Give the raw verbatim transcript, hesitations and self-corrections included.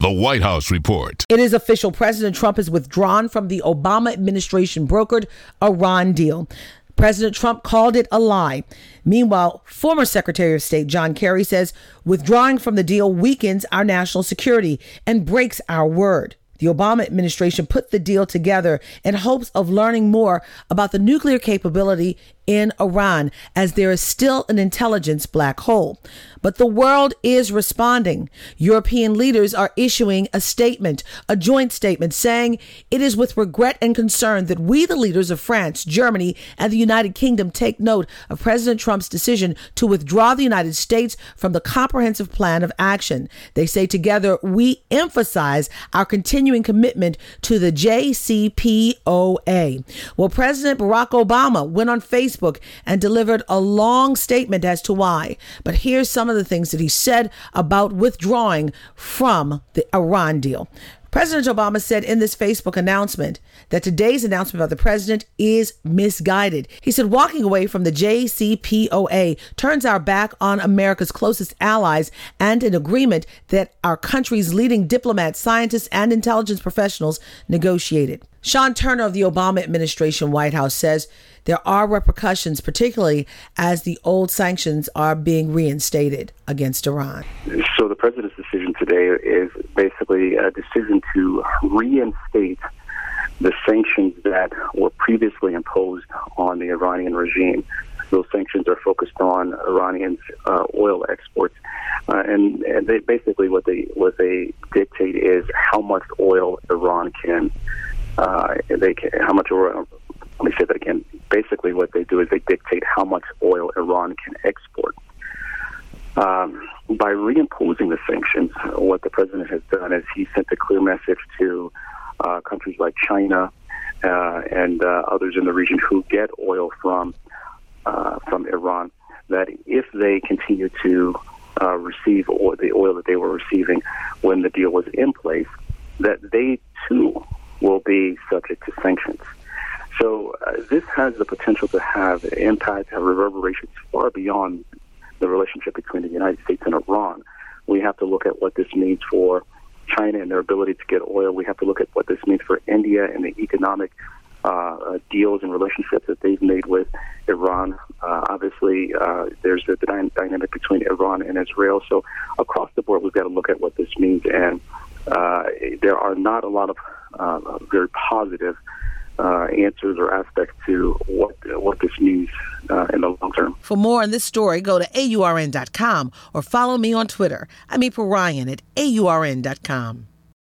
The White House Report. It is official. President Trump has withdrawn from the Obama administration brokered Iran deal. President Trump called it a lie. Meanwhile, former Secretary of State John Kerry says withdrawing from the deal weakens our national security and breaks our word. The Obama administration put the deal together in hopes of learning more about the nuclear capability in Iran, as there is still an intelligence black hole. But the world is responding. European leaders are issuing a statement, a joint statement, saying it is with regret and concern that we, the leaders of France, Germany, and the United Kingdom, take note of President Trump's decision to withdraw the United States from the comprehensive plan of action. They say together we emphasize our continuing commitment to the J C P O A. Well, President Barack Obama went on Facebook and delivered a long statement as to why. But here's some of the things that he said about withdrawing from the Iran deal. President Obama said in this Facebook announcement that today's announcement by the president is misguided. He said walking away from the J C P O A turns our back on America's closest allies and an agreement that our country's leading diplomats, scientists, and intelligence professionals negotiated. Sean Turner of the Obama administration White House says there are repercussions, particularly as the old sanctions are being reinstated against Iran. So the president's decision today is basically a decision to reinstate the sanctions that were previously imposed on the Iranian regime. Those sanctions are focused on Iranians' uh, oil exports, uh, and, and they, basically what they what they dictate is how much oil Iran can. Uh, they can, how much oil, let me say that again. Basically what they do is they dictate how much oil Iran can export. Um, by reimposing the sanctions, what the president has done is he sent a clear message to uh, countries like China uh, and uh, others in the region who get oil from uh, from Iran, that if they continue to uh, receive oil, the oil that they were receiving when the deal was in place, that they too will be subject to sanctions. So uh, this has the potential to have impact, have reverberations far beyond the relationship between the United States and Iran. We have to look at what this means for China and their ability to get oil. We have to look at what this means for India and the economic uh, deals and relationships that they've made with Iran. Uh, obviously, uh, there's the dynamic between Iran and Israel. So across the board, we've got to look at what this means. And uh, there are not a lot of uh, very positive Uh, answers or aspects to what what this means uh, in the long term. For more on this story, go to A U R N dot com or follow me on Twitter. I'm April Ryan at A U R N dot com.